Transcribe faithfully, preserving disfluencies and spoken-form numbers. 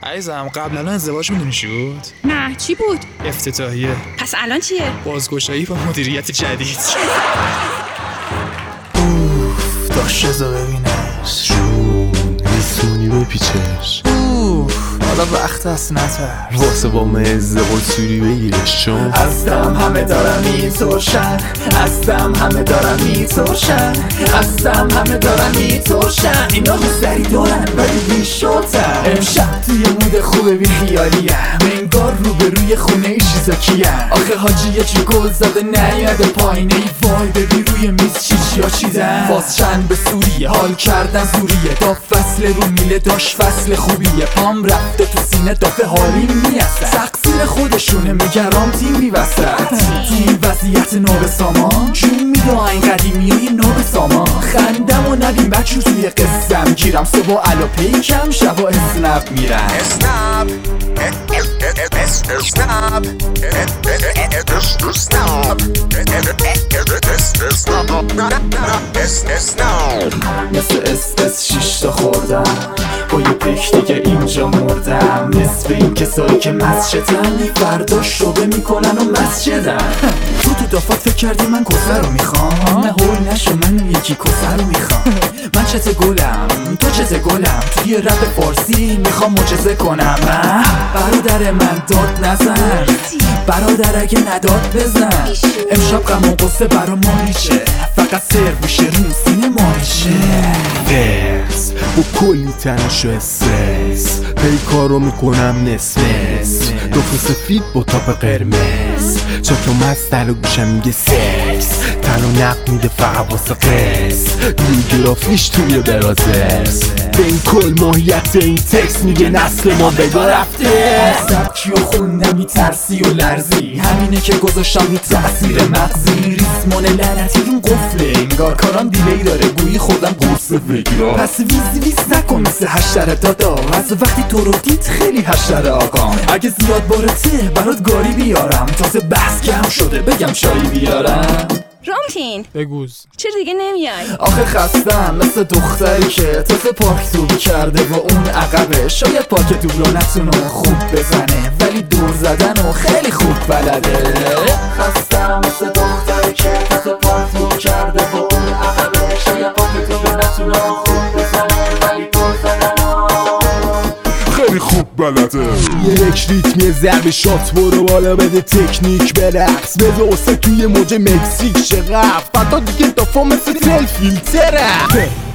عزیزم قبل الان ازدواج میدونی چی بود؟ نه چی بود؟ افتتاحیه. پس الان چیه؟ بازگشایی با مدیریت جدید. اوف داشت ازا ببینش جون نیستونی بپیچش. اوف حالا وقت هست نتر واسه با مزه و سوری بگیرش چون هستم همه دارم میترشن، هستم همه دارم میترشن، هستم همه دارم میترشن. اینا مستری دارن ولی بیشتر. امشب توی مود خوبه بی خیالیم، انگار رو به روی خونه ایشیزا کیم. آخه حاجی یه چی گل زده نیاده پایینه ای وای ببی روی میز چی چیا چیدن. باز چند به سوریه حال کردن زوریه، تا فصل رو میله داشت فصل خوبیه. پام رفته تو سینه دافه حالیم میاسته، تقصیر خودشونه میگرام تیم بیوسط. تو این وضعیت ناب سامان جون میده این قدیمی های ناب سامان. خندم و نبیم بچو توی قصم گیرم، صبح علا پیکم شبا اسنپ میرم. اسنپ اسنپ مثل اس اس شیشتا خوردم با یه پیک دیگه اینجا مردم. نصف این کسایی که مسجدن فردا شبه میکنن و مسجدن. تو تو دافات فکر کردی من کسر رو میخوام؟ نه هول نشو من یکی کسر رو میخوام. من چته گلم تو چته گلم، توی رپ فارسی میخوام معجزه کنم. برادر من داد نزن، برادر اگه نداد بزن. امشب غم و قصه برا ما میشه، فقط سر بشه رو سینه ما میشه. فرس با کلی تنش و استرس پیکارو میکنم نصف نصف. دوفو سفید با تاپ قرمز، چطور مست دل و گوشم میگه سکس. تنو نق میده فقط واسه قرص، بیوگرافیش توی برازرس. به این کل ماهیت این تکس میگه نسل ما بگا رفته. سبکی و خوندم میترسی و لرزی، همینه که گذاشتم رو تأثیر مغزی. ریسمون لعنتی رو قفله، انگار کاران دیلی داره گویی خودم قرص بگیرم. پس ویز ویز نکن مثل هشتر دادا، از وقتی تو رو دید خیلی هشتر آقا. اگه زیاد بارته برات گاری بیارم، تازه بحث کم شده بگم شایی بیارم. رامتین بگوز چرا دیگه نمیای؟ آخه خستم مثل دختری که تازه پارک دوب کرده و اون عقبه. شاید پارک دوبلو نتونه خوب بزنه ولی دور زدن و خیلی خوب بلده. خستم مثل دختری که تازه پارک دوب کرده و اون عقبه. شاید پارک دوبلو نتونه خوب بزنه ولی دور زدن و خیلی خوب بلده. یک ریتم یه ضرب شات برو بالا بده تکنیک برقص. بده اوسه توی موج مکزیک چقدر فتا دیگه دافا مثل تل فیلتره.